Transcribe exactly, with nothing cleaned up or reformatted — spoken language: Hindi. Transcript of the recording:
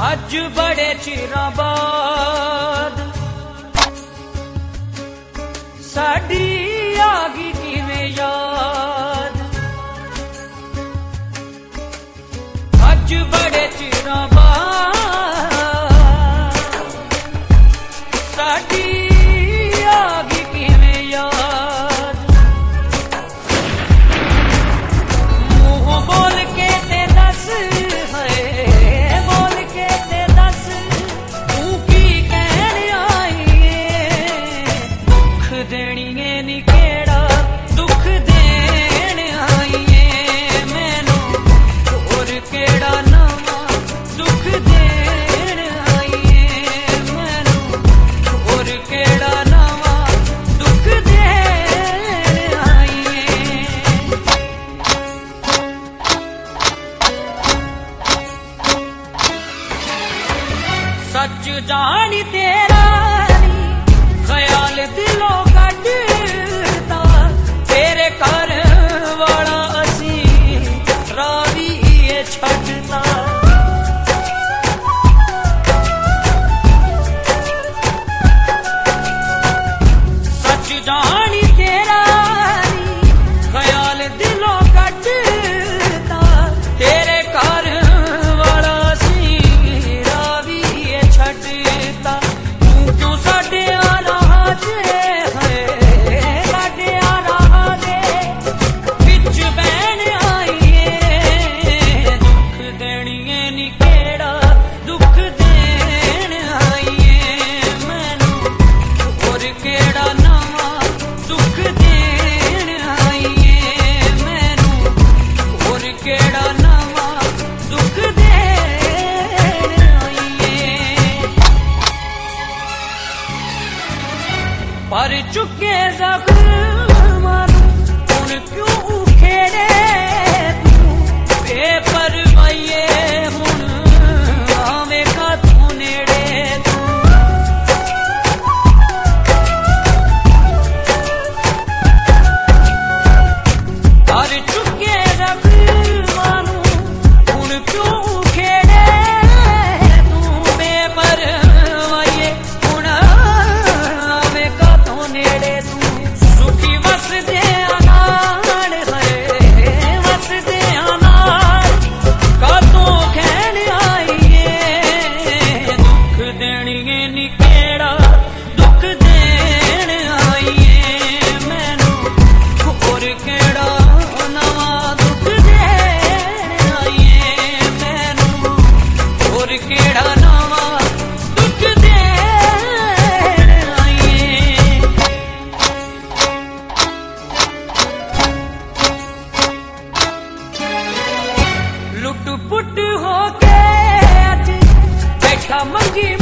अज बड़े चिरां बाद साडी आ गई किवें याद। अज बड़े चिरां बाद साडी आ गई किवें याद। मुंह बोल के ते दस है बोल के ते दस तू की कहने आई है। दुख देनी है नी केड़ा दुख देन आई है मैनू होर केड़ा नवा दुख देन आई है मैनू होर केड़ा नवा दुख देन आई है। सच जानी तेरा ख्याल दिलों कटदा तेरे घर वाला असी रावी छड्डदा। सच जानी तेरा ख्याल दिलों कटदा तेरे घर वाला असी रावी छड्डदा। तू क्यों साडे आ रहा जे है साडे आ रहा दे विच बैन आई है। दुख देनी है नी केड़ा दुख देन आई है मैनू होर केड़ा नवा दुख देन आई है मैनू होर केड़ा नवा दुख देन आई है। पर चुके ज़ख्मां नूं हुण क्यों उखेड़े तू बेपरवाहिए हुण आवे कातों नेड़े तू। पर चुके ज़ख्मां नूं हुण क्यों उखेड़े तू बेपरवाहिए हुण आवे कातों नेड़े तू। सुखी वसदे नाल है वसदे नाल कातों कहण आई है। दुख देनी है नी केड़ा दुख देन आई है मैनू होर केड़ा नवा दुख देन आई है मैनू होर केड़ा नवा दुख देन आई है। लुट पुट हो के अज बैठा मंगी